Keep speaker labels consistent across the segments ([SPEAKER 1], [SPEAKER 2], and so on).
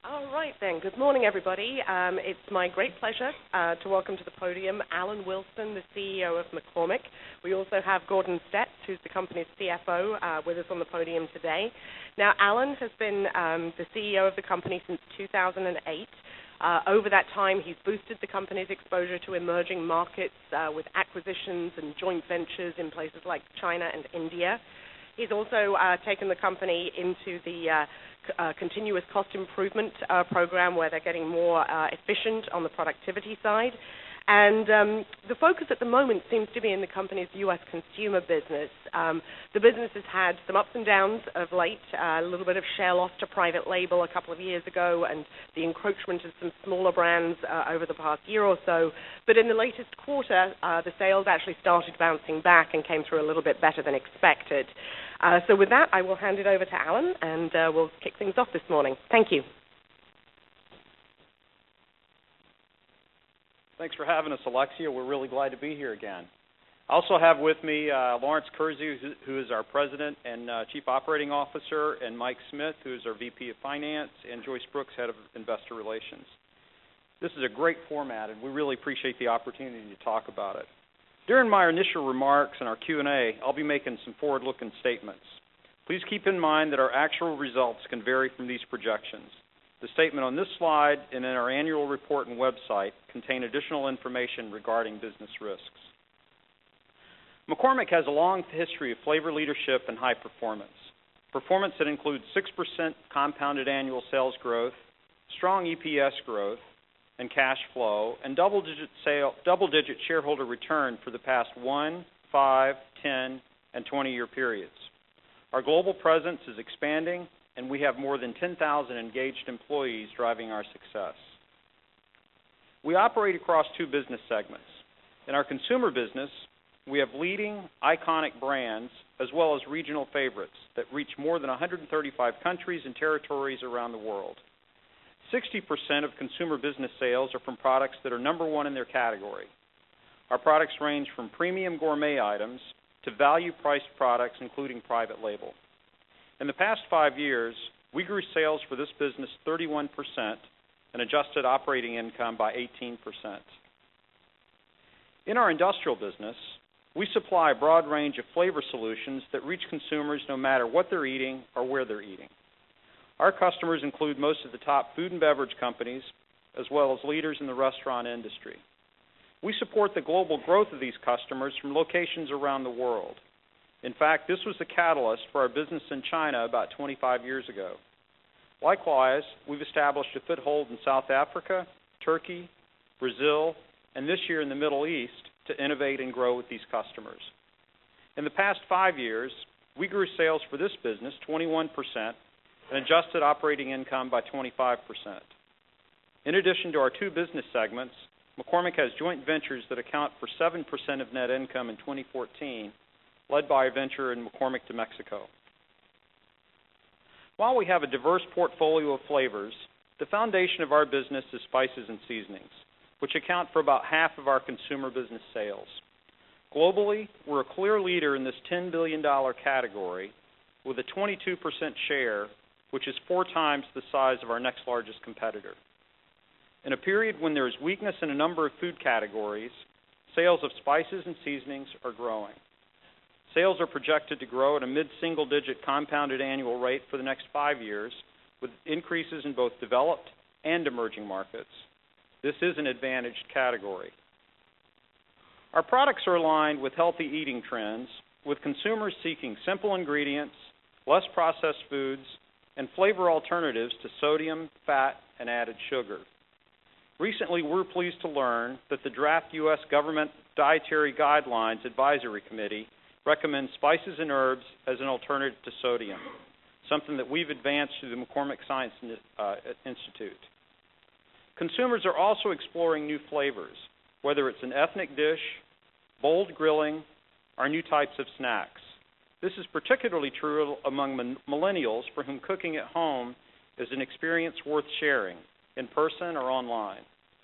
[SPEAKER 1] All right then. Good morning, everybody. It's my great pleasure to welcome to the podium Alan Wilson, the CEO of McCormick. We also have Gordon Stetz, who's the company's CFO, with us on the podium today. Now, Alan has been the CEO of the company since 2008. Over that time, he's boosted the company's exposure to emerging markets with acquisitions and joint ventures in places like China and India. He's also taken the company into the continuous cost improvement program where they're getting more efficient on the productivity side. And the focus at the moment seems to be in the company's U.S. consumer business. The business has had some ups and downs of late, a little bit of share loss to private label a couple of years ago, and the encroachment of some smaller brands over the past year or so. But in the latest quarter, the sales actually started bouncing back and came through a little bit better than expected. So with that, I will hand it over to Alan, and we'll kick things off this morning. Thank you.
[SPEAKER 2] Thanks for having us, Alexia. We're really glad to be here again. I also have with me Lawrence Kurzi, who is our President and Chief Operating Officer, and Mike Smith, who is our VP of Finance, and Joyce Brooks, Head of Investor Relations. This is a great format, and we really appreciate the opportunity to talk about it. During my initial remarks and our Q&A, I'll be making some forward-looking statements. Please keep in mind that our actual results can vary from these projections. The statement on this slide and in our annual report and website contain additional information regarding business risks. McCormick has a long history of flavor leadership and high performance. Performance that includes 6% compounded annual sales growth, strong EPS growth and cash flow, and double-digit shareholder return for the past 1, 5, 10, and 20-year periods. Our global presence is expanding, and we have more than 10,000 engaged employees driving our success. We operate across two business segments. In our consumer business, we have leading, iconic brands as well as regional favorites that reach more than 135 countries and territories around the world. 60% of consumer business sales are from products that are number one in their category. Our products range from premium gourmet items to value-priced products, including private label. In the past 5 years, we grew sales for this business 31% and adjusted operating income by 18%. In our industrial business, we supply a broad range of flavor solutions that reach consumers no matter what they're eating or where they're eating. Our customers include most of the top food and beverage companies, as well as leaders in the restaurant industry. We support the global growth of these customers from locations around the world. In fact, this was the catalyst for our business in China about 25 years ago. Likewise, we've established a foothold in South Africa, Turkey, Brazil, and this year in the Middle East to innovate and grow with these customers. In the past 5 years, we grew sales for this business 21% and adjusted operating income by 25%. In addition to our two business segments, McCormick has joint ventures that account for 7% of net income in 2014, led by a venture in McCormick de Mexico. While we have a diverse portfolio of flavors, the foundation of our business is spices and seasonings, which account for about half of our consumer business sales. Globally, we're a clear leader in this $10 billion category with a 22% share, which is 4 times the size of our next largest competitor. In a period when there is weakness in a number of food categories, sales of spices and seasonings are growing. Sales are projected to grow at a mid-single-digit compounded annual rate for the next 5 years, with increases in both developed and emerging markets. This is an advantaged category. Our products are aligned with healthy eating trends, with consumers seeking simple ingredients, less processed foods, and flavor alternatives to sodium, fat, and added sugar. Recently, we were pleased to learn that the draft U.S. Government Dietary Guidelines Advisory Committee recommends spices and herbs as an alternative to sodium, something that we've advanced through the McCormick Science Institute. Consumers are also exploring new flavors, whether it's an ethnic dish, bold grilling, or new types of snacks. This is particularly true among millennials for whom cooking at home is an experience worth sharing, in person or online.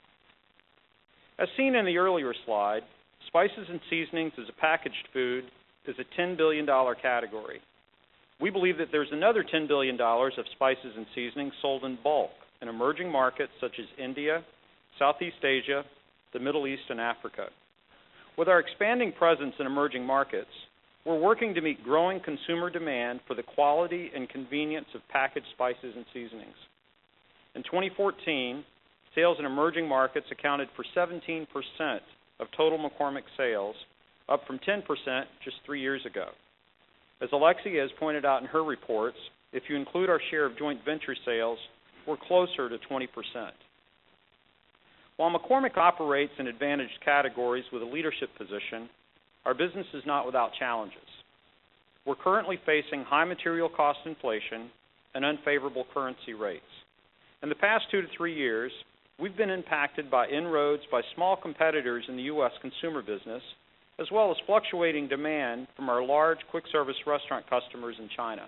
[SPEAKER 2] As seen in the earlier slide, spices and seasonings as a packaged food is a $10 billion category. We believe that there's another $10 billion of spices and seasonings sold in bulk in emerging markets such as India, Southeast Asia, the Middle East, and Africa. With our expanding presence in emerging markets, we're working to meet growing consumer demand for the quality and convenience of packaged spices and seasonings. In 2014, sales in emerging markets accounted for 17% of total McCormick sales, up from 10% just 3 years ago. As Alexia has pointed out in her reports, if you include our share of joint venture sales, we're closer to 20%. While McCormick operates in advantaged categories with a leadership position, our business is not without challenges. We're currently facing high material cost inflation and unfavorable currency rates. In the past 2 to 3 years, we've been impacted by inroads by small competitors in the U.S. consumer business, as well as fluctuating demand from our large quick-service restaurant customers in China.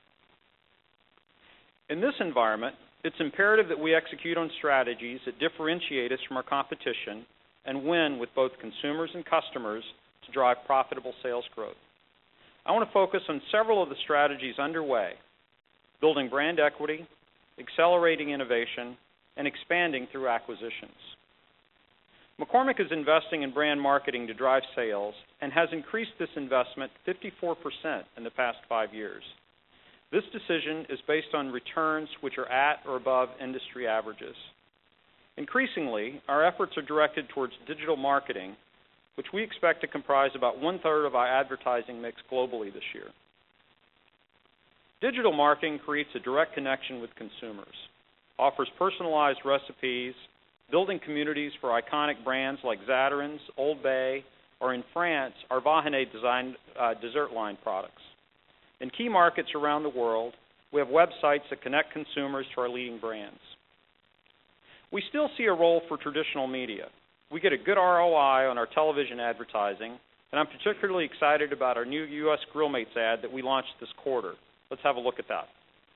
[SPEAKER 2] In this environment, it's imperative that we execute on strategies that differentiate us from our competition and win with both consumers and customers to drive profitable sales growth. I want to focus on several of the strategies underway: building brand equity, accelerating innovation, and expanding through acquisitions. McCormick is investing in brand marketing to drive sales and has increased this investment 54% in the past 5 years. This decision is based on returns which are at or above industry averages. Increasingly, our efforts are directed towards digital marketing, which we expect to comprise about 1/3 of our advertising mix globally this year. Digital marketing creates a direct connection with consumers, offers personalized recipes, building communities for iconic brands like Zatarain's, Old Bay, or in France, our Vahiné-designed dessert line products. In key markets around the world, we have websites that connect consumers to our leading brands. We still see a role for traditional media. We get a good ROI on our television advertising, and I'm particularly excited about our new U.S. Grill Mates ad that we launched this quarter. Let's have a look at that.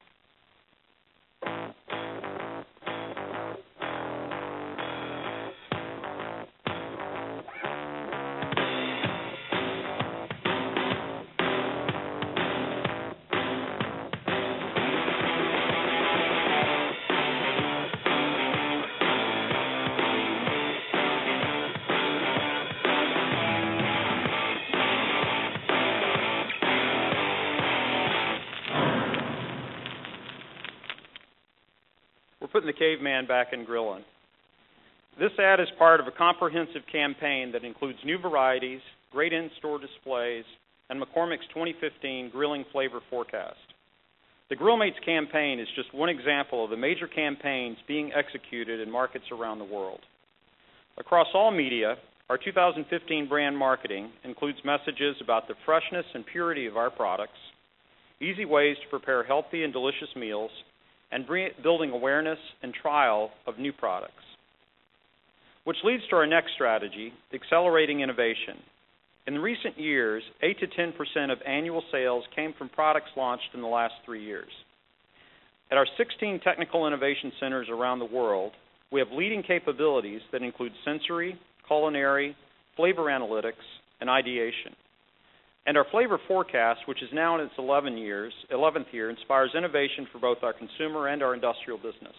[SPEAKER 2] Putting the caveman back in grilling. This ad is part of a comprehensive campaign that includes new varieties, great in-store displays, and McCormick's 2015 Grilling Flavor Forecast. The Grill Mates campaign is just one example of the major campaigns being executed in markets around the world. Across all media, our 2015 brand marketing includes messages about the freshness and purity of our products, easy ways to prepare healthy and delicious meals, and building awareness and trial of new products. Which leads to our next strategy, accelerating innovation. In recent years, 8 to 10% of annual sales came from products launched in the last 3 years. At our 16 technical innovation centers around the world, we have leading capabilities that include sensory, culinary, flavor analytics, and ideation. And our Flavor Forecast, which is now in its 11th year, inspires innovation for both our consumer and our industrial business.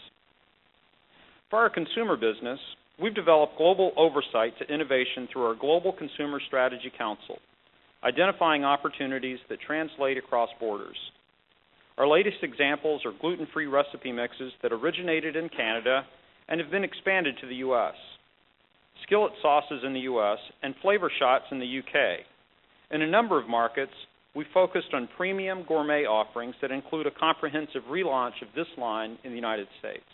[SPEAKER 2] For our consumer business, we've developed global oversight to innovation through our Global Consumer Strategy Council, identifying opportunities that translate across borders. Our latest examples are gluten-free recipe mixes that originated in Canada and have been expanded to the U.S., skillet sauces in the U.S., and flavor shots in the UK. In a number of markets, we focused on premium gourmet offerings that include a comprehensive relaunch of this line in the United States.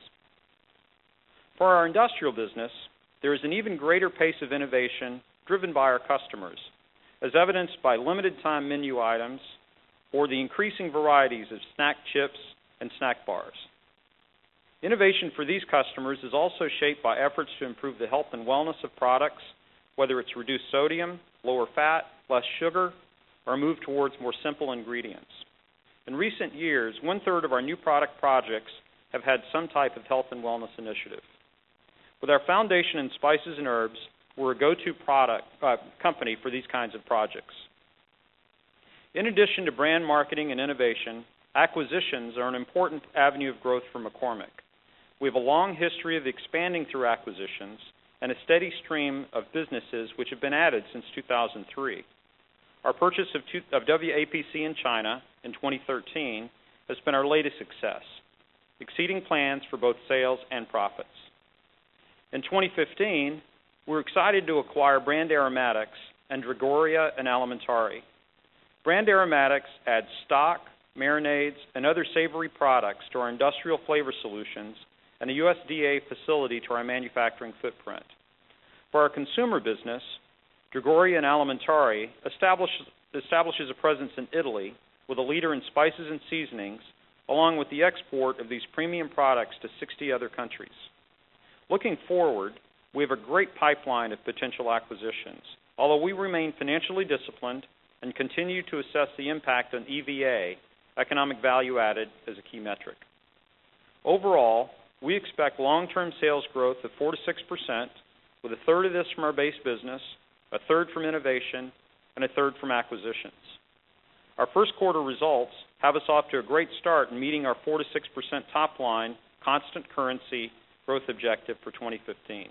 [SPEAKER 2] For our industrial business, there is an even greater pace of innovation driven by our customers, as evidenced by limited-time menu items or the increasing varieties of snack chips and snack bars. Innovation for these customers is also shaped by efforts to improve the health and wellness of products, whether it's reduced sodium, lower fat, less sugar, or a move towards more simple ingredients. In recent years, 1/3 of our new product projects have had some type of health and wellness initiative. With our foundation in spices and herbs, we're a go-to company for these kinds of projects. In addition to brand marketing and innovation, acquisitions are an important avenue of growth for McCormick. We have a long history of expanding through acquisitions and a steady stream of businesses which have been added since 2003. Our purchase of WAPC in China in 2013 has been our latest success, exceeding plans for both sales and profits. In 2015, we were excited to acquire Brand Aromatics and Drogheria & Alimentari. Brand Aromatics adds stock, marinades, and other savory products to our industrial flavor solutions and a USDA facility to our manufacturing footprint. For our consumer business, Drogheria & Alimentari establishes a presence in Italy with a leader in spices and seasonings, along with the export of these premium products to 60 other countries. Looking forward, we have a great pipeline of potential acquisitions, although we remain financially disciplined and continue to assess the impact on EVA, economic value added, as a key metric. Overall, we expect long-term sales growth of 4 to 6%, with a third of this from our base business, a third from innovation, and a third from acquisitions. Our first quarter results have us off to a great start in meeting our 4 to 6% top line constant currency growth objective for 2015.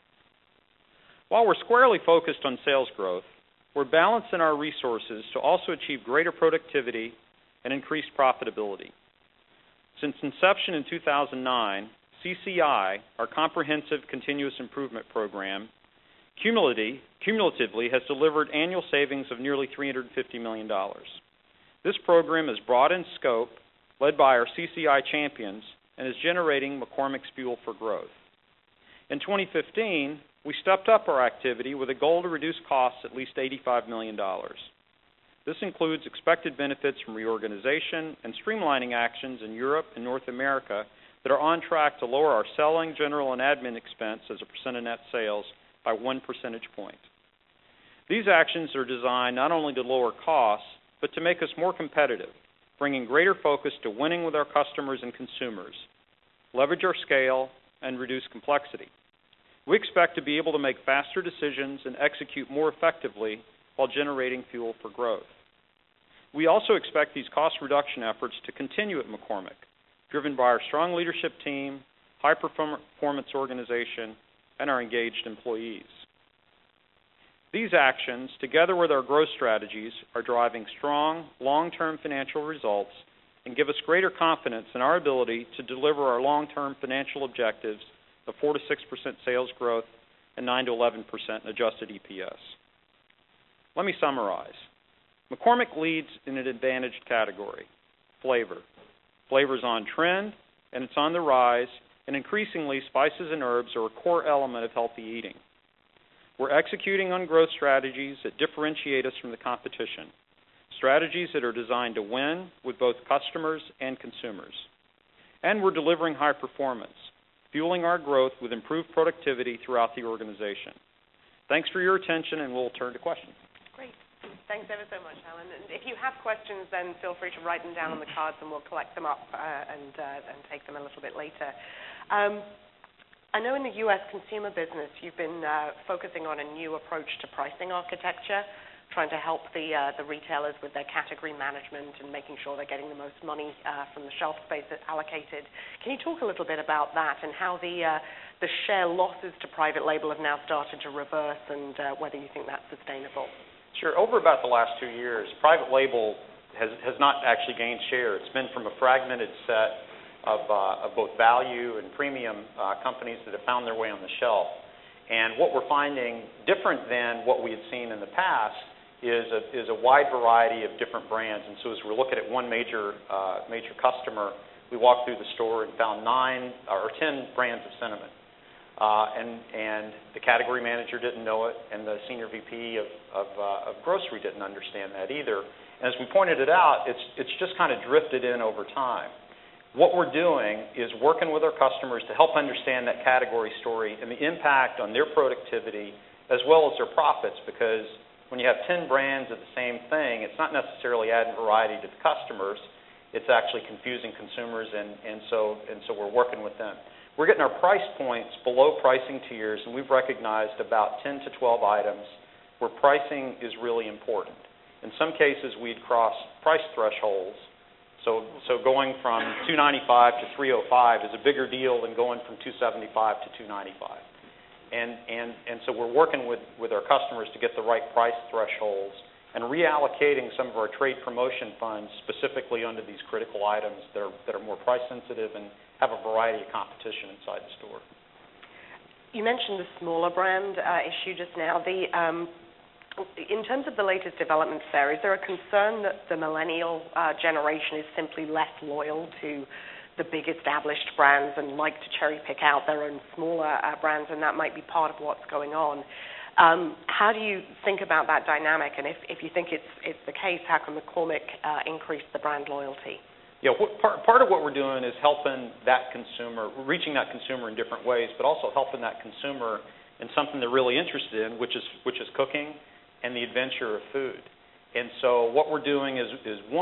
[SPEAKER 2] While we're squarely focused on sales growth, we're balancing our resources to also achieve greater productivity and increased profitability. Since inception in 2009, CCI, our Comprehensive Continuous Improvement Program, cumulatively has delivered annual savings of nearly $350 million. This program is broad in scope, led by our CCI champions, and is generating McCormick's fuel for growth. In 2015, we stepped up our activity with a goal to reduce costs at least $85 million. This includes expected benefits from reorganization and streamlining actions in Europe and North America that are on track to lower our selling, general, and admin expense as a percent of net sales by 1 percentage point. These actions are designed not only to lower costs, but to make us more competitive, bringing greater focus to winning with our customers and consumers, leverage our scale, and reduce complexity. We expect to be able to make faster decisions and execute more effectively while generating fuel for growth. We also expect these cost reduction efforts to continue at McCormick, driven by our strong leadership team, high-performance organization, and our engaged employees. These actions, together with our growth strategies, are driving strong, long-term financial results and give us greater confidence in our ability to deliver our long-term financial objectives of 4 to 6% sales growth and 9 to 11% adjusted EPS. Let me summarize. McCormick leads in an advantaged category, flavor. Flavor's on trend, and it's on the rise, and increasingly, spices and herbs are a core element of healthy eating. We're executing on growth strategies that differentiate us from the competition, strategies that are designed to win with both customers and consumers. And we're delivering high performance, fueling our growth with improved productivity throughout the organization. Thanks for your attention, and we'll turn to questions.
[SPEAKER 1] Great. Thanks ever so much, Alan. And if you have questions, then feel free to write them down on the cards, and we'll collect them up and take them a little bit later. I know in the U.S. consumer business, you've been focusing on a new approach to pricing architecture, trying to help the retailers with their category management and making sure they're getting the most money from the shelf space that's allocated. Can you talk a little bit about that and how the share losses to private label have now started to reverse, and whether you think that's sustainable?
[SPEAKER 2] Sure. Over about the last 2 years, private label has not actually gained share. It's been from a fragmented set of both value and premium companies that have found their way on the shelf. And what we're finding, different than what we had seen in the past, is a wide variety of different brands. And so as we're looking at one major customer, we walked through the store and found 9 or 10 brands of cinnamon. And the category manager didn't know it, and the senior VP of grocery didn't understand that either. And as we pointed it out, it's just kind of drifted in over time. What we're doing is working with our customers to help understand that category story and the impact on their productivity as well as their profits, because when you have 10 brands of the same thing, it's not necessarily adding variety to the customers. It's actually confusing consumers, and so we're working with them. We're getting our price points below pricing tiers, and we've recognized about 10 to 12 items where pricing is really important. In some cases, we'd cross price thresholds So going from $295 to $305 is a bigger deal than going from $275 to $295. And so we're working with our customers to get the right price thresholds and reallocating some of our trade promotion funds specifically under these critical items that are more price sensitive and have a variety of competition inside the store.
[SPEAKER 1] You mentioned the smaller brand issue just now. In terms of the latest developments there, is there a concern that the millennial generation is simply less loyal to the big established brands and like to cherry pick out their own smaller brands, and that might be part of what's going on? How do you think about that dynamic, and if you think it's the case, how can McCormick increase the brand loyalty?
[SPEAKER 2] Yeah, part of what we're doing is helping that consumer, reaching that consumer in different ways, but also helping that consumer in something they're really interested in, which is cooking and the adventure of food. And so what we're doing is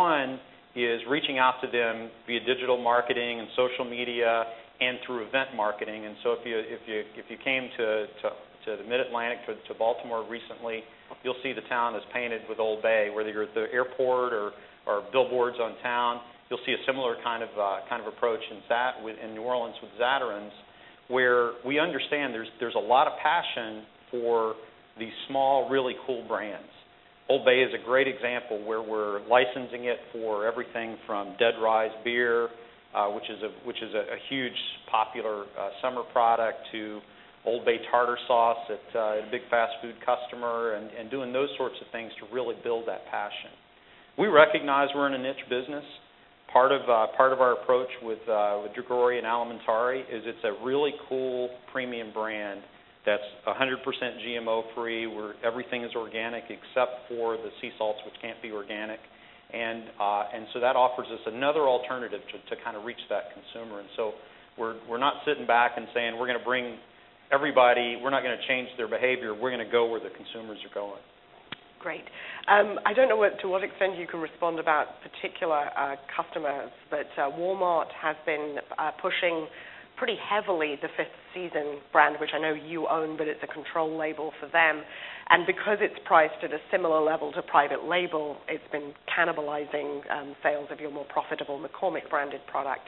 [SPEAKER 2] reaching out to them via digital marketing and social media and through event marketing. And so if you came to the Mid-Atlantic, to Baltimore recently, you'll see the town is painted with Old Bay. Whether you're at the airport or billboards on town, you'll see a similar kind of approach in New Orleans with Zatarain's, where we understand there's a lot of passion for these small, really cool brands. Old Bay is a great example where we're licensing it for everything from Dead Rise beer, which is a huge popular summer product, to Old Bay tartar sauce at a big fast food customer, and doing those sorts of things to really build that passion. We recognize we're in a niche business. Part of our approach with Drogheria and Alimentari is it's a really cool premium brand that's 100% GMO free, where everything is organic except for the sea salts, which can't be organic, and so that offers us another alternative to kind of reach that consumer. And so we're not sitting back and saying we're going to bring everybody, we're not going to change their behavior, we're going to go where the consumers are going.
[SPEAKER 1] Great. I don't know to what extent you can respond about particular customers, but Walmart has been pushing pretty heavily the Fifth Season brand, which I know you own, but it's a control label for them. And because it's priced at a similar level to private label, it's been cannibalizing sales of your more profitable McCormick branded product.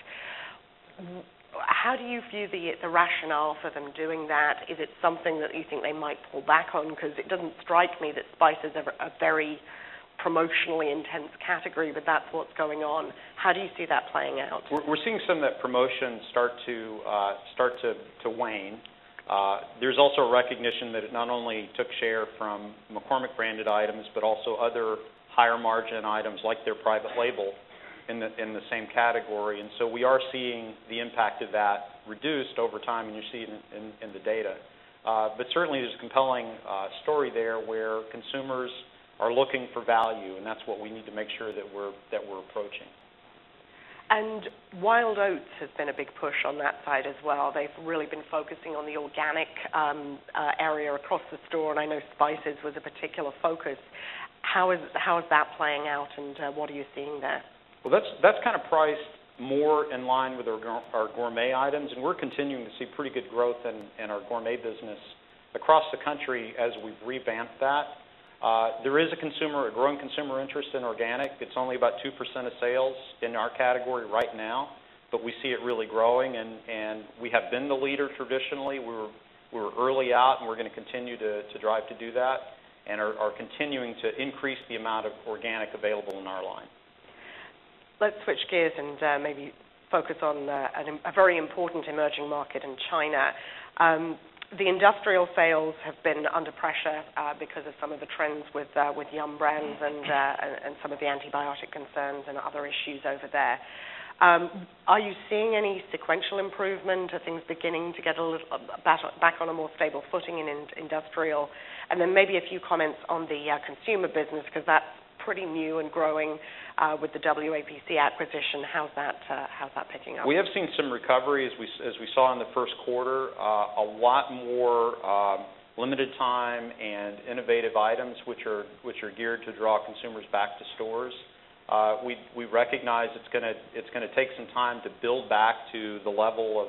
[SPEAKER 1] How do you view the rationale for them doing that? Is it something that you think they might pull back on? Because it doesn't strike me that spices are a very promotionally intense category, but that's what's going on. How do you see that playing out?
[SPEAKER 2] We're seeing some of that promotion start to wane. There's also a recognition that it not only took share from McCormick branded items, but also other higher margin items like their private label in the same category. And so we are seeing the impact of that reduced over time, and you see it in the data. But certainly there's a compelling story there where consumers are looking for value, and that's what we need to make sure that we're approaching.
[SPEAKER 1] And Wild Oats has been a big push on that side as well. They've really been focusing on the organic area across the store, and I know spices was a particular focus. How is that playing out, and what are you seeing there?
[SPEAKER 2] Well, that's kind of priced more in line with our gourmet items, and we're continuing to see pretty good growth in our gourmet business across the country as we've revamped that. There is a growing consumer interest in organic. It's only about 2% of sales in our category right now, but we see it really growing, and we have been the leader traditionally. We were early out, and we're going to continue to drive to do that, and are continuing to increase the amount of organic available in our line.
[SPEAKER 1] Let's switch gears and maybe focus on a very important emerging market in China. The industrial sales have been under pressure because of some of the trends with Yum brands and some of the antibiotic concerns and other issues over there. Are you seeing any sequential improvement? Are things beginning to get a little back on a more stable footing in industrial? And then maybe a few comments on the consumer business, because that's pretty new and growing with the WAPC acquisition. How's that picking up?
[SPEAKER 2] We have seen some recovery as we saw in the first quarter. A lot more limited time and innovative items which are geared to draw consumers back to stores. We recognize it's going to take some time to build back to the level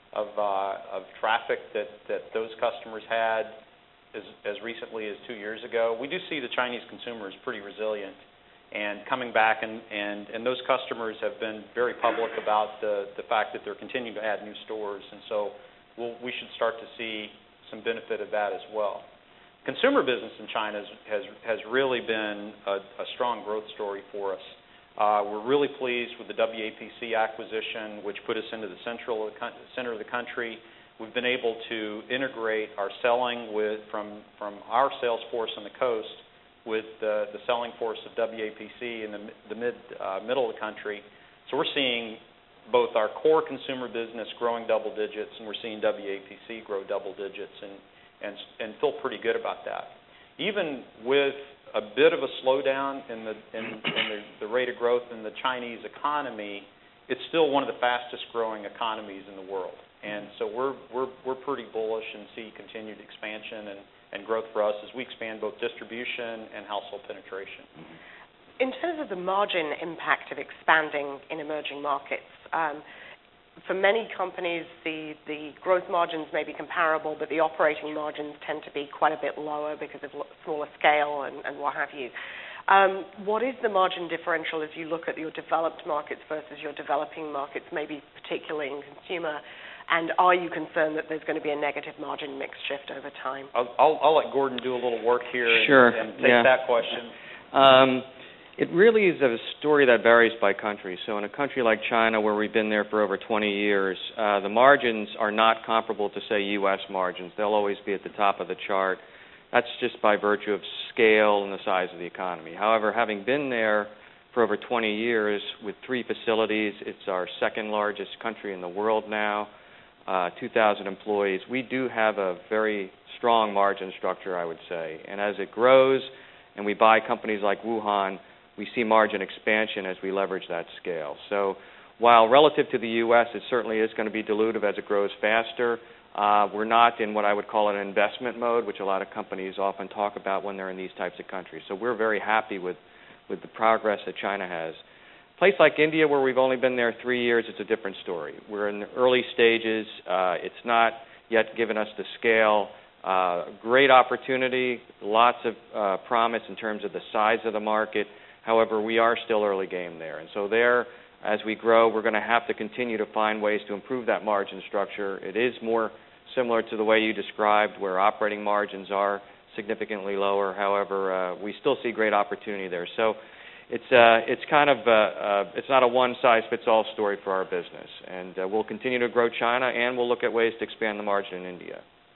[SPEAKER 2] of traffic that those customers had as recently as 2 years ago. We do see the Chinese consumer is pretty resilient, and coming back, and those customers have been very public about the fact that they're continuing to add new stores, and so we should start to see some benefit of that as well. Consumer business in China has really been a strong growth story for us. We're really pleased with the WAPC acquisition, which put us into the center of the country. We've been able to integrate our selling from our sales force on the coast with the selling force of WAPC in the middle of the country. So we're seeing both our core consumer business growing double digits, and we're seeing WAPC grow double digits, and feel pretty good about that. Even with a bit of a slowdown in the rate of growth in the Chinese economy, it's still one of the fastest growing economies in the world. And so we're pretty bullish and see continued expansion and growth for us as we expand both distribution and household penetration.
[SPEAKER 1] In terms of the margin impact of expanding in emerging markets, for many companies, the growth margins may be comparable, but the operating margins tend to be quite a bit lower because of smaller scale and what have you. What is the margin differential as you look at your developed markets versus your developing markets, maybe particularly in consumer? And are you concerned that there's going to be a negative margin mix shift over time?
[SPEAKER 2] I'll let Gordon do a little work here and take that question.
[SPEAKER 3] It really is a story that varies by country. So in a country like China, where we've been there for over 20 years, the margins are not comparable to, say, U.S. margins. They'll always be at the top of the chart. That's just by virtue of scale and the size of the economy. However, having been there for over 20 years with 3 facilities, it's our second largest country in the world now, 2,000 employees. We do have a very strong margin structure, I would say. And as it grows and we buy companies like Wuhan, we see margin expansion as we leverage that scale. So while relative to the U.S., it certainly is going to be dilutive as it grows faster, we're not in what I would call an investment mode, which a lot of companies often talk about when they're in these types of countries. So we're very happy with the progress that China has. A place like India, where we've only been there 3 years, it's a different story. We're in the early stages. It's not yet given us the scale. Great opportunity, lots of promise in terms of the size of the market. However, we are still early game there. And so there, as we grow, we're going to have to continue to find ways to improve that margin structure. It is more similar to the way you described, where operating margins are significantly lower. However, we still see great opportunity there. So it's kind of it's not a one-size-fits-all story for our business. And we'll continue to grow China, and we'll look at ways to expand the margin in India.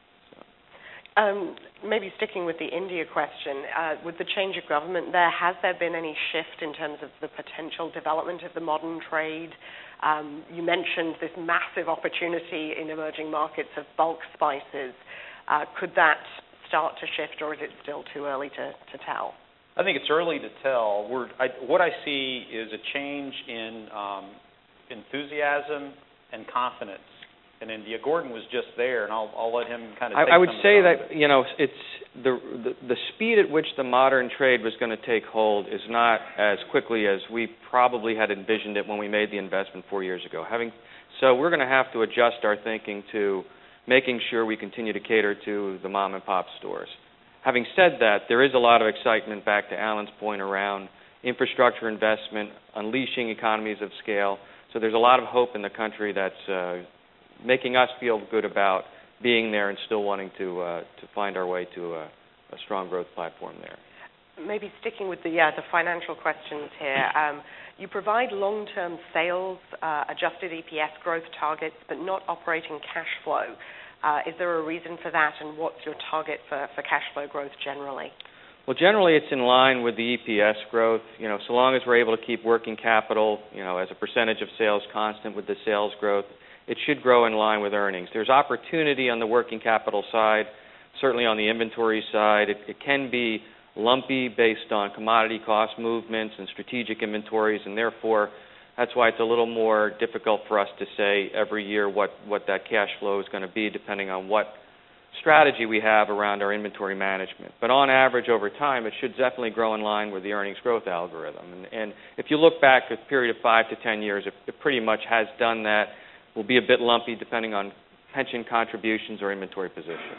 [SPEAKER 1] Maybe sticking with the India question, with the change of government there, has there been any shift in terms of the potential development of the modern trade? You mentioned this massive opportunity in emerging markets of bulk spices. Could that start to shift, or is it still too early to tell?
[SPEAKER 2] I think it's early to tell. What I see is a change in enthusiasm and confidence in India. Gordon was just there, and I'll let him kind of take
[SPEAKER 3] I would
[SPEAKER 2] some
[SPEAKER 3] say
[SPEAKER 2] of
[SPEAKER 3] that, you know, it's the speed at which the modern trade was going to take hold is not as quickly as we probably had envisioned it when we made the investment 4 years ago. So we're going to have to adjust our thinking to making sure we continue to cater to the mom-and-pop stores. Having said that, there is a lot of excitement, back to Alan's point, around infrastructure investment, unleashing economies of scale. So there's a lot of hope in the country that's making us feel good about being there and still wanting to find our way to a strong growth platform there.
[SPEAKER 1] Maybe sticking with the financial questions here. You provide long-term sales, adjusted EPS growth targets, but not operating cash flow. Is there a reason for that, and what's your target for cash flow growth generally?
[SPEAKER 3] Well, generally it's in line with the EPS growth. You know, so long as we're able to keep working capital, you know, as a percentage of sales constant with the sales growth, it should grow in line with earnings. There's opportunity on the working capital side, certainly on the inventory side. It can be lumpy based on commodity cost movements and strategic inventories, and therefore that's why it's a little more difficult for us to say every year what that cash flow is going to be, depending on what strategy we have around our inventory management. But on average over time, it should definitely grow in line with the earnings growth algorithm. And if you look back at a period of 5 to 10 years, it pretty much has done that. Will be a bit lumpy depending on pension contributions or inventory positions.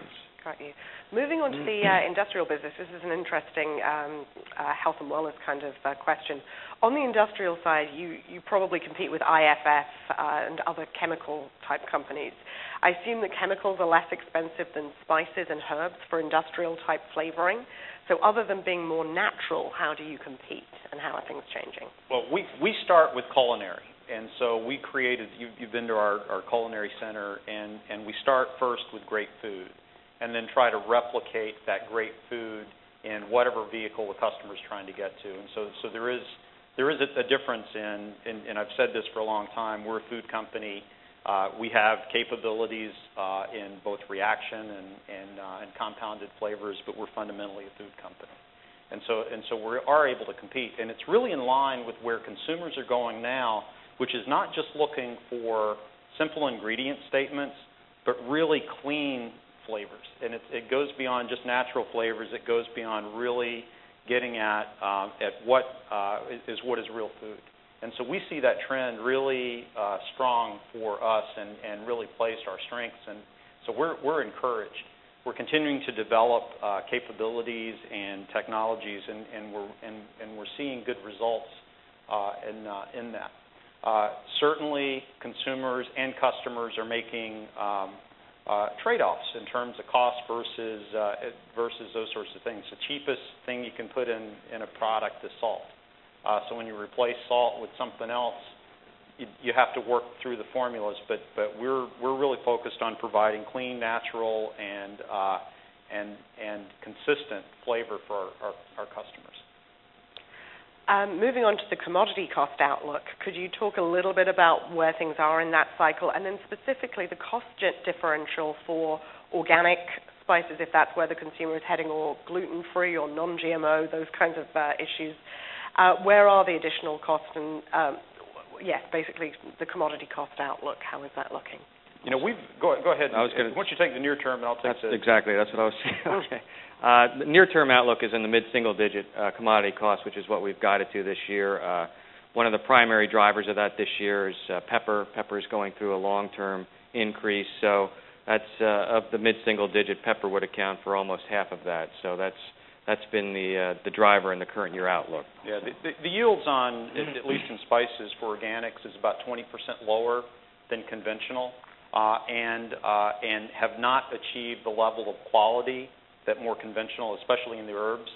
[SPEAKER 1] Got you. Moving on to the industrial business, this is an interesting health and wellness kind of question. On the industrial side, you probably compete with IFF and other chemical-type companies. I assume that chemicals are less expensive than spices and herbs for industrial-type flavoring. So other than being more natural, how do you compete, and how are things changing?
[SPEAKER 2] Well, we start with culinary. And so we created, you've been to our culinary center, and we start first with great food and then try to replicate that great food in whatever vehicle the customer is trying to get to. And so there is a difference in, and I've said this for a long time, we're a food company. We have capabilities in both reaction and compounded flavors, but we're fundamentally a food company. And so we are able to compete. And it's really in line with where consumers are going now, which is not just looking for simple ingredient statements, but really clean flavors. And it goes beyond just natural flavors. It goes beyond really getting at what is real food. And so we see that trend really strong for us and really plays to our strengths. And so we're encouraged. We're continuing to develop capabilities and technologies, and we're seeing good results in that. Certainly, consumers and customers are making trade-offs in terms of cost versus those sorts of things. The cheapest thing you can put in a product is salt. So when you replace salt with something else, you have to work through the formulas. But we're really focused on providing clean, natural, and consistent flavor for our customers.
[SPEAKER 1] Moving on to the commodity cost outlook, could you talk a little bit about where things are in that cycle, and then specifically the cost differential for organic spices, if that's where the consumer is heading, or gluten-free or non-GMO, those kinds of issues? Where are the additional costs, and basically the commodity cost outlook, how is that looking?
[SPEAKER 2] Go ahead. Why don't you take the near term, and I'll take the...
[SPEAKER 3] Exactly, that's what I was saying. Okay. The near-term outlook is in the mid-single-digit commodity cost, which is what we've guided to this year. One of the primary drivers of that this year is pepper. Pepper is going through a long-term increase, so that's of the mid-single-digit, pepper would account for almost half of that. So that's been the driver in the current year outlook.
[SPEAKER 2] Yeah, the yields on, at least in spices for organics, is about 20% lower than conventional. And have not achieved the level of quality that more conventional, especially in the herbs,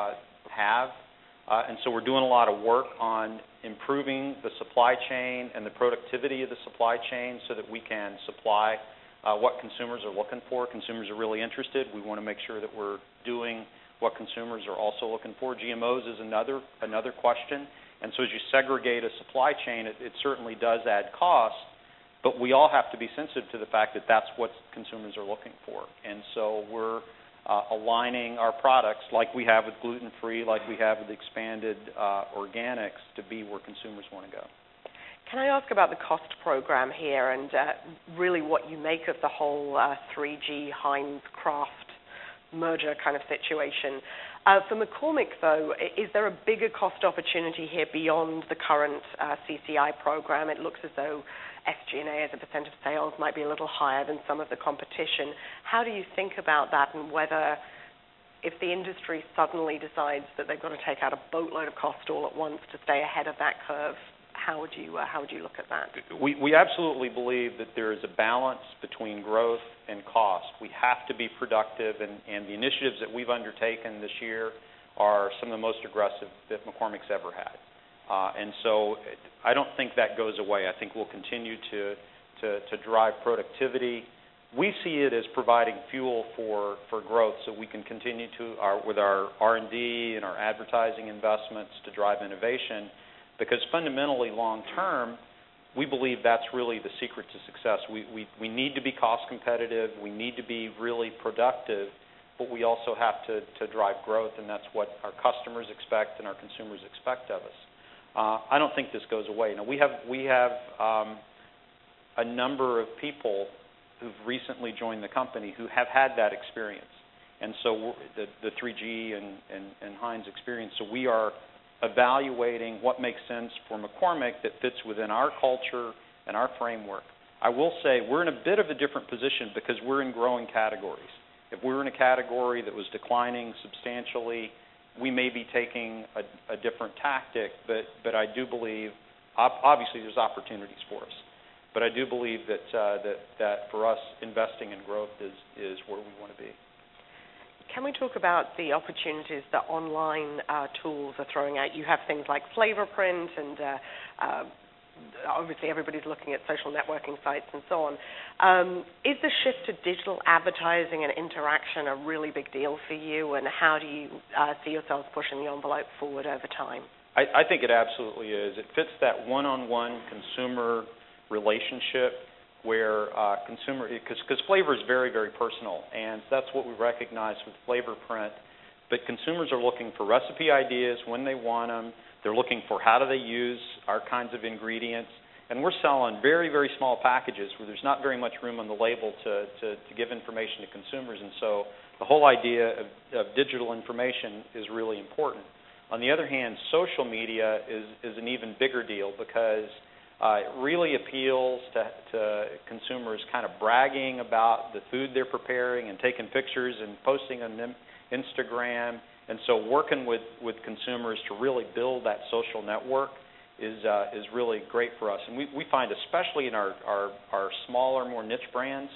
[SPEAKER 2] have. And so we're doing a lot of work on improving the supply chain and the productivity of the supply chain so that we can supply what consumers are looking for. Consumers are really interested. We want to make sure that we're doing what consumers are also looking for. GMOs is another question. And so as you segregate a supply chain, it certainly does add cost. But we all have to be sensitive to the fact that that's what consumers are looking for. And so we're aligning our products, like we have with gluten-free, like we have with expanded organics, to be where consumers want to go.
[SPEAKER 1] Can I ask about the cost program here and really what you make of the whole 3G Heinz-Kraft merger kind of situation? For McCormick, though, is there a bigger cost opportunity here beyond the current CCI program? It looks as though SG&A as a percent of sales might be a little higher than some of the competition. How do you think about that, and whether, if the industry suddenly decides that they've got to take out a boatload of cost all at once to stay ahead of that curve, how would you look at that?
[SPEAKER 2] We absolutely believe that there is a balance between growth and cost. We have to be productive, and the initiatives that we've undertaken this year are some of the most aggressive that McCormick's ever had. And so I don't think that goes away. I think we'll continue to drive productivity. We see it as providing fuel for growth, so we can continue with our R&D and our advertising investments to drive innovation, because fundamentally, long term, we believe that's really the secret to success. We need to be cost competitive. We need to be really productive, but we also have to drive growth, and that's what our customers expect and our consumers expect of us. I don't think this goes away. Now, we have a number of people who've recently joined the company who have had that experience, and so the 3G and Heinz experience. So we are evaluating what makes sense for McCormick that fits within our culture and our framework. I will say we're in a bit of a different position because we're in growing categories. If we were in a category that was declining substantially, we may be taking a different tactic, but I do believe, obviously there's opportunities for us, but I do believe that for us, investing in growth is where we want to be.
[SPEAKER 1] Can we talk about the opportunities that online tools are throwing out? You have things like Flavor Print and obviously everybody's looking at social networking sites and so on. Is the shift to digital advertising and interaction a really big deal for you, and how do you see yourselves pushing the envelope forward over time?
[SPEAKER 2] I think it absolutely is. It fits that one-on-one consumer relationship where because flavor is very, very personal, and that's what we recognize with Flavor Print. But consumers are looking for recipe ideas when they want them. They're looking for how do they use our kinds of ingredients. And we're selling very, very small packages where there's not very much room on the label to give information to consumers. And so the whole idea of digital information is really important. On the other hand, social media is an even bigger deal because it really appeals to consumers kind of bragging about the food they're preparing and taking pictures and posting on Instagram. And so working with consumers to really build that social network is really great for us. And we find, especially in our smaller, more niche brands,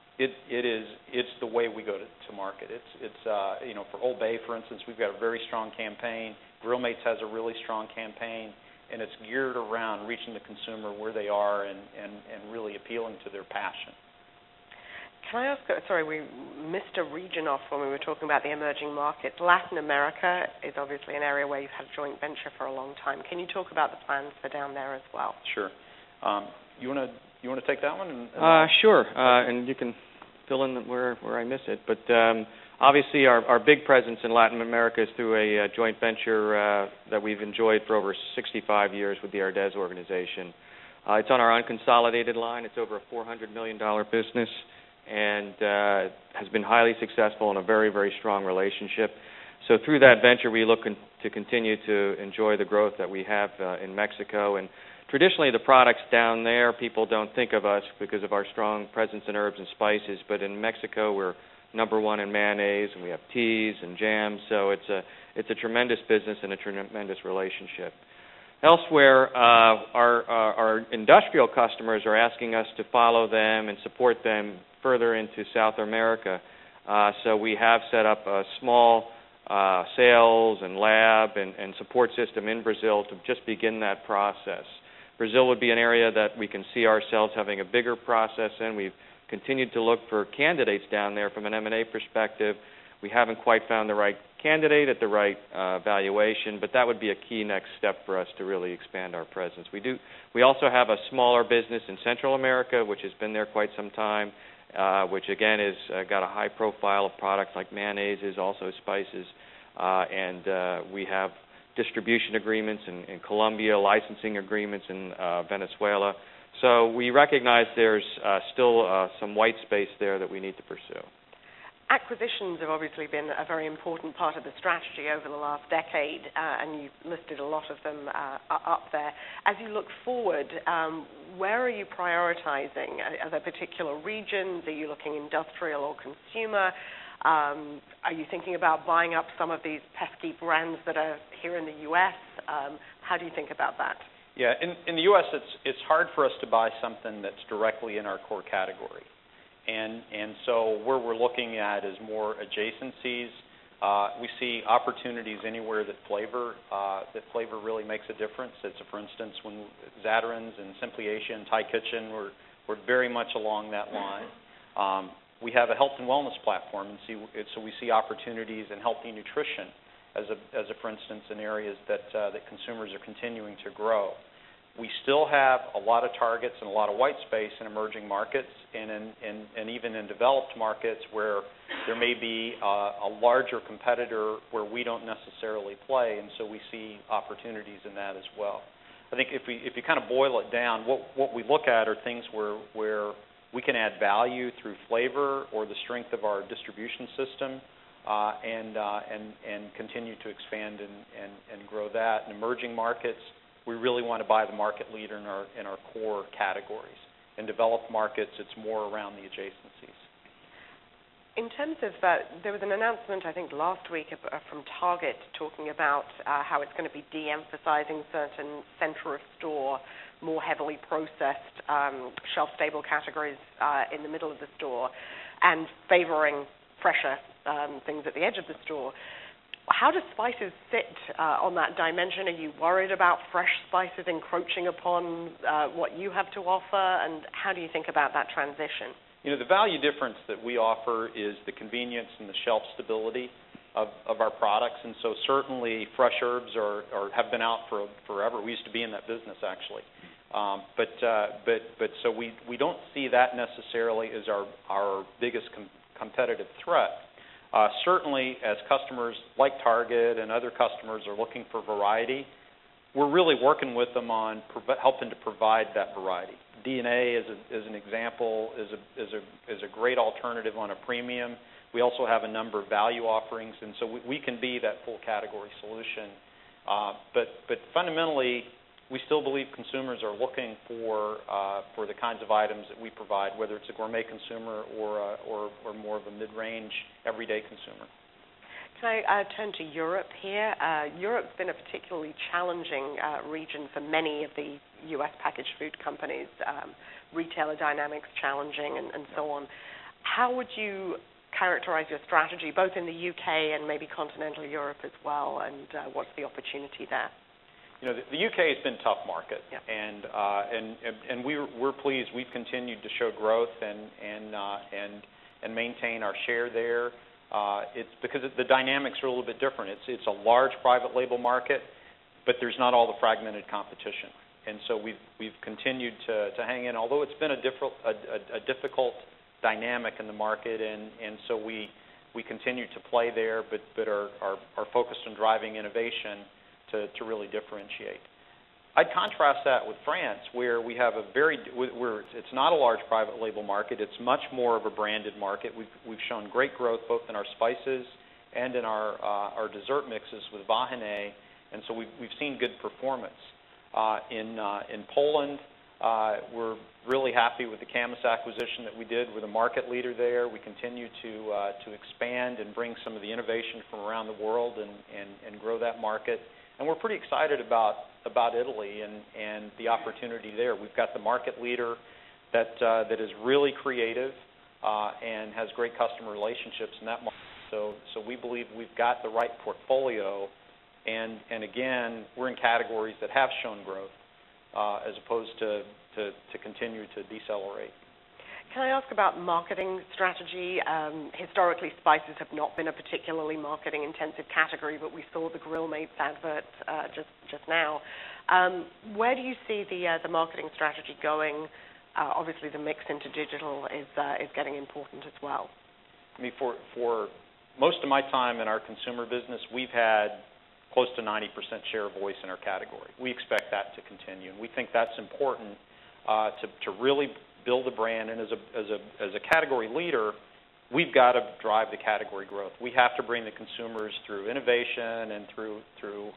[SPEAKER 2] it's the way we go to market. It's for Old Bay, for instance, we've got a very strong campaign. Grill Mates has a really strong campaign, and it's geared around reaching the consumer where they are and really appealing to their passion.
[SPEAKER 1] Can I ask, sorry, we missed a region off when we were talking about the emerging markets. Latin America is obviously an area where you've had a joint venture for a long time. Can you talk about the plans for down there as well?
[SPEAKER 2] Sure. You want to take that one?
[SPEAKER 3] Sure, and you can fill in where I miss it. But obviously our big presence in Latin America is through a joint venture that we've enjoyed for over 65 years with the Ardez organization. It's on our unconsolidated line. It's over a $400 million business, and has been highly successful in a very, very strong relationship. So through that venture, we look to continue to enjoy the growth that we have in Mexico. And traditionally, the products down there, people don't think of us because of our strong presence in herbs and spices. But in Mexico, we're number one in mayonnaise, and we have teas and jams. So it's a tremendous business and a tremendous relationship. Elsewhere, our industrial customers are asking us to follow them and support them further into South America. So we have set up a small sales and lab and support system in Brazil to just begin that process. Brazil would be an area that we can see ourselves having a bigger process in. We've continued to look for candidates down there from an M&A perspective. We haven't quite found the right candidate at the right valuation, but that would be a key next step for us to really expand our presence. We also have a smaller business in Central America, which has been there quite some time, which again is got a high profile of products like mayonnaises, also spices, and we have distribution agreements in Colombia, licensing agreements in Venezuela. So we recognize there's still some white space there that we need to pursue.
[SPEAKER 1] Acquisitions have obviously been a very important part of the strategy over the last decade, and you've listed a lot of them up there. As you look forward, where are you prioritizing? Are there particular regions? Are you looking industrial or consumer? Are you thinking about buying up some of these pesky brands that are here in the U.S.? How do you think about that?
[SPEAKER 2] Yeah, in the U.S., it's hard for us to buy something that's directly in our core category. And so where we're looking at is more adjacencies. We see opportunities anywhere that flavor really makes a difference. For instance, when Zatarain's and Simply Asia and Thai Kitchen, we're very much along that line. We have a health and wellness platform, and so we see opportunities in healthy nutrition as for instance, in areas that consumers are continuing to grow. We still have a lot of targets and a lot of white space in emerging markets and even in developed markets where there may be a larger competitor where we don't necessarily play, and so we see opportunities in that as well. I think if you kind of boil it down, what we look at are things where we can add value through flavor or the strength of our distribution system, and continue to expand and grow that. In emerging markets, we really want to buy the market leader in our core categories. In developed markets, it's more around the adjacencies.
[SPEAKER 1] In terms of, there was an announcement, I think, last week from Target talking about how it's going to be de-emphasizing certain center-of-store, more heavily processed, shelf-stable categories in the middle of the store and favoring fresher things at the edge of the store. How do spices sit on that dimension? Are you worried about fresh spices encroaching upon what you have to offer, and how do you think about that transition?
[SPEAKER 2] The value difference that we offer is the convenience and the shelf stability of our products, and so certainly fresh herbs have been out for forever. We used to be in that business, actually. But so we don't see that necessarily as our biggest competitive threat. Certainly, as customers like Target and other customers are looking for variety, we're really working with them on helping to provide that variety. DNA, as an example, is a great alternative on a premium. We also have a number of value offerings, and so we can be that full category solution. But fundamentally, we still believe consumers are looking for the kinds of items that we provide, whether it's a gourmet consumer or more of a mid-range, everyday consumer.
[SPEAKER 1] Can I turn to Europe here? Europe's been a particularly challenging region for many of the U.S. packaged food companies, retailer dynamics challenging and so on. How would you characterize your strategy, both in the UK and maybe continental Europe as well, and what's the opportunity there?
[SPEAKER 2] The UK has been a tough market,
[SPEAKER 1] yeah.
[SPEAKER 2] and we're pleased. We've continued to show growth and maintain our share there. It's because the dynamics are a little bit different. It's a large private label market, but there's not all the fragmented competition, and so we've continued to hang in. Although it's been a difficult dynamic in the market, and so we continue to play there, but are focused on driving innovation to really differentiate. I'd contrast that with France, where we have where it's not a large private label market. It's much more of a branded market. We've shown great growth both in our spices and in our dessert mixes with Vahiné, and so we've seen good performance. In Poland, we're really happy with the Camus acquisition that we did. We're the market leader there. We continue to expand and bring some of the innovation from around the world and grow that market. And we're pretty excited about Italy and the opportunity there. We've got the market leader that is really creative and has great customer relationships in that market. So we believe we've got the right portfolio, and again, we're in categories that have shown growth as opposed to continue to decelerate.
[SPEAKER 1] Can I ask about marketing strategy? Historically, spices have not been a particularly marketing-intensive category, but we saw the Grill Mates advert just now. Where do you see the marketing strategy going? Obviously, the mix into digital is getting important as well.
[SPEAKER 2] I mean, for most of my time in our consumer business, we've had close to 90% share of voice in our category. We expect that to continue, and we think that's important to really build a brand. And as a category leader, we've got to drive the category growth. We have to bring the consumers through innovation and through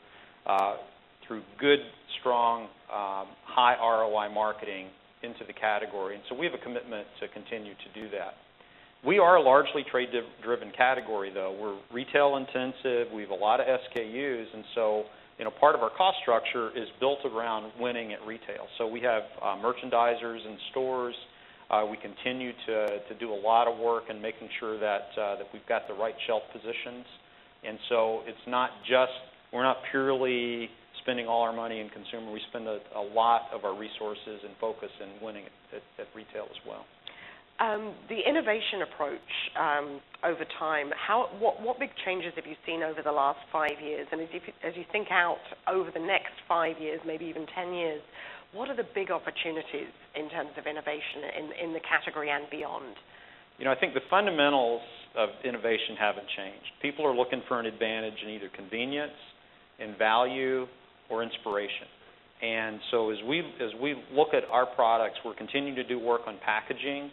[SPEAKER 2] good, strong, high ROI marketing into the category. And so we have a commitment to continue to do that. We are a largely trade-driven category, though. We're retail intensive. We have a lot of SKUs, and so part of our cost structure is built around winning at retail. So we have merchandisers in stores. We continue to do a lot of work in making sure that we've got the right shelf positions. And so it's not we're not purely spending all our money in consumer. We spend a lot of our resources and focus in winning at retail as well.
[SPEAKER 1] The innovation approach over time, what big changes have you seen over the last 5 years? And as you think out over the next 5 years, maybe even 10 years, what are the big opportunities in terms of innovation in the category and beyond?
[SPEAKER 2] I think the fundamentals of innovation haven't changed. People are looking for an advantage in either convenience, in value, or inspiration. And so as we look at our products, we're continuing to do work on packaging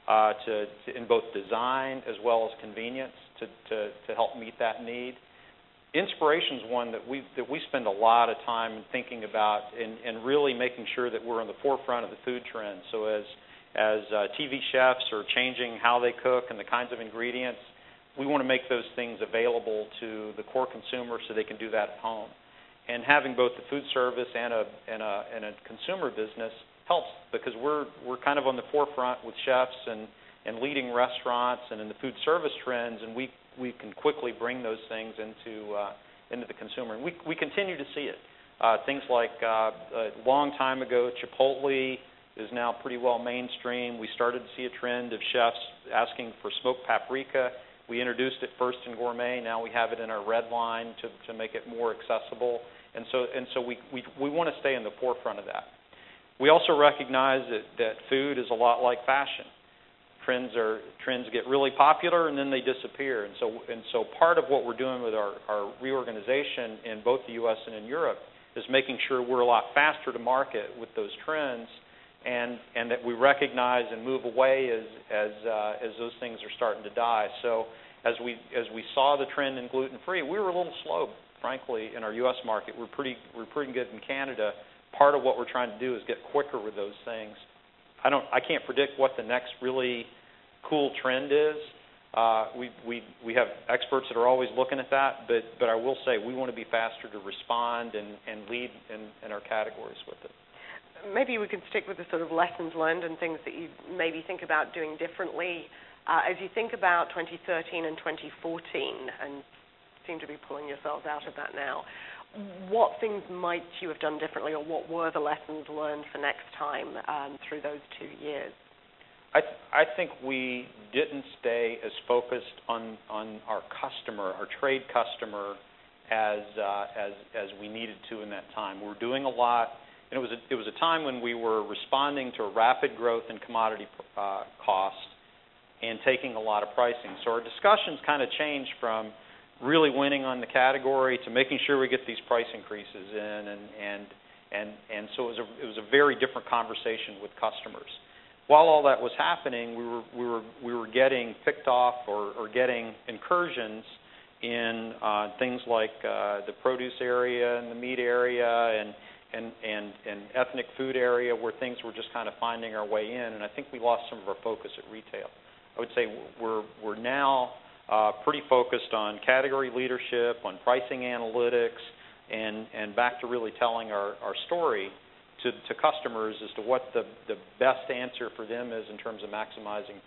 [SPEAKER 2] in both design as well as convenience to help meet that need. Inspiration is one that we spend a lot of time thinking about and really making sure that we're on the forefront of the food trend. So as TV chefs are changing how they cook and the kinds of ingredients, we want to make those things available to the core consumer so they can do that at home. And having both the food service and a consumer business helps, because we're kind of on the forefront with chefs and leading restaurants and in the food service trends, and we can quickly bring those things into the consumer. And we continue to see it. Things like a long time ago, Chipotle is now pretty well mainstream. We started to see a trend of chefs asking for smoked paprika. We introduced it first in gourmet. Now we have it in our red line to make it more accessible. And so we want to stay in the forefront of that. We also recognize that food is a lot like fashion. Trends get really popular and then they disappear. And so part of what we're doing with our reorganization in both the U.S. and in Europe is making sure we're a lot faster to market with those trends, and that we recognize and move away as those things are starting to die. So as we saw the trend in gluten-free, we were a little slow, frankly, in our U.S. market. We're pretty good in Canada. Part of what we're trying to do is get quicker with those things. I can't predict what the next really cool trend is. We have experts that are always looking at that, but I will say we want to be faster to respond and lead in our categories with it.
[SPEAKER 1] Maybe we can stick with the sort of lessons learned and things that you maybe think about doing differently. As you think about 2013 and 2014, and seem to be pulling yourselves out of that now, what things might you have done differently, or what were the lessons learned for next time through those 2 years?
[SPEAKER 2] I think we didn't stay as focused on our customer, our trade customer, as we needed to in that time. We were doing a lot. And it was a time when we were responding to rapid growth in commodity costs and taking a lot of pricing. So our discussions kind of changed from really winning on the category to making sure we get these price increases in, and so it was a very different conversation with customers. While all that was happening, we were getting picked off or getting incursions in things like the produce area and the meat area and ethnic food area, where things were just kind of finding our way in, and I think we lost some of our focus at retail. I would say we're now pretty focused on category leadership, on pricing analytics, and back to really telling our story to customers as to what the best answer for them is in terms of maximizing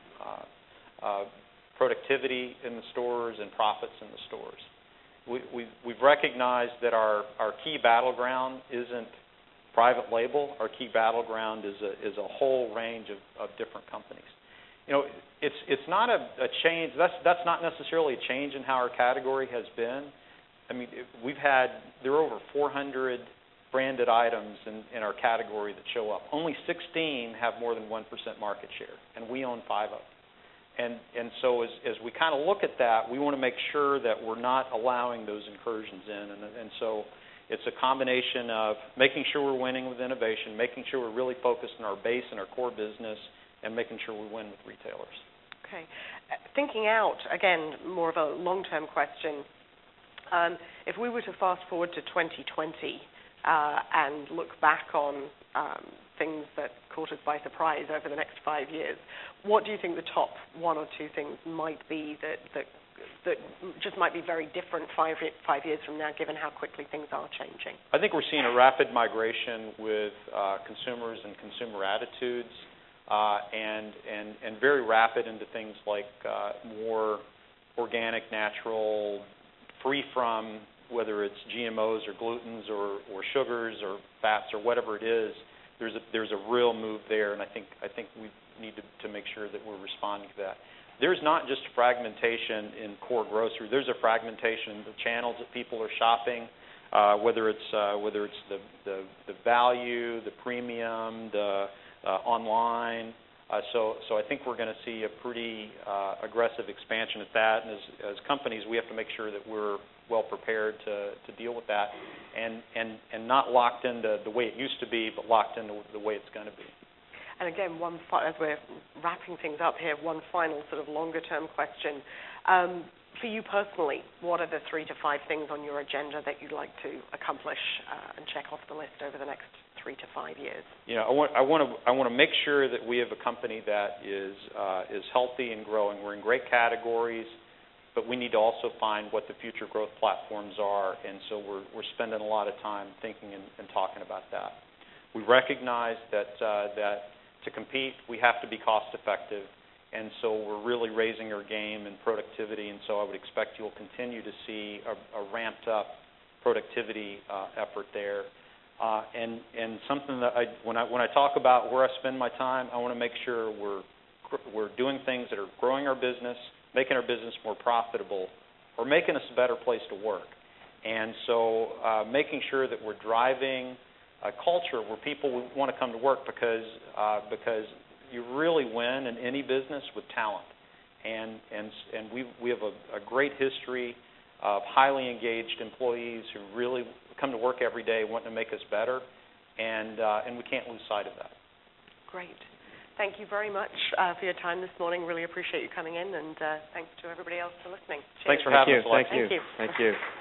[SPEAKER 2] productivity in the stores and profits in the stores. We've recognized that our key battleground isn't private label. Our key battleground is a whole range of different companies. You know, it's not a change. That's not necessarily a change in how our category has been. I mean, there are over 400 branded items in our category that show up. Only 16 have more than 1% market share, and we own 5 of them. And so as we kind of look at that, we want to make sure that we're not allowing those incursions in. And so it's a combination of making sure we're winning with innovation, making sure we're really focused on our base and our core business, and making sure we win with retailers.
[SPEAKER 1] Okay. Thinking out, again, more of a long-term question, if we were to fast forward to 2020 and look back on things that caught us by surprise over the next 5 years, what do you think the top 1 or 2 things might be that just might be very different 5 years from now, given how quickly things are changing?
[SPEAKER 2] I think we're seeing a rapid migration with consumers and consumer attitudes, and very rapid into things like more organic, natural, free from whether it's GMOs or glutens or sugars or fats or whatever it is. There's a real move there, and I think we need to make sure that we're responding to that. There's not just fragmentation in core grocery. There's a fragmentation in the channels that people are shopping, whether it's the value, the premium, the online. So I think we're going to see a pretty aggressive expansion at that. And as companies, we have to make sure that we're well prepared to deal with that, and not locked into the way it used to be, but locked into the way it's going to be.
[SPEAKER 1] And again, as we're wrapping things up here, one final sort of longer-term question. For you personally, what are the 3 to 5 things on your agenda that you'd like to accomplish and check off the list over the next 3 3 to 5 years?
[SPEAKER 2] I want to make sure that we have a company that is healthy and growing. We're in great categories, but we need to also find what the future growth platforms are, and so we're spending a lot of time thinking and talking about that. We recognize that to compete, we have to be cost effective, and so we're really raising our game in productivity, and so I would expect you'll continue to see a ramped up productivity effort there. And something that when I talk about where I spend my time, I want to make sure we're doing things that are growing our business, making our business more profitable, or making us a better place to work. And so making sure that we're driving a culture where people want to come to work because you really win in any business with talent. And we have a great history of highly engaged employees who really come to work every day wanting to make us better, and we can't lose sight of that.
[SPEAKER 1] Great. Thank you very much for your time this morning. Really appreciate you coming in, and thanks to everybody else for listening. Cheers.
[SPEAKER 2] Thanks for having us.
[SPEAKER 3] Thank you. Thank you.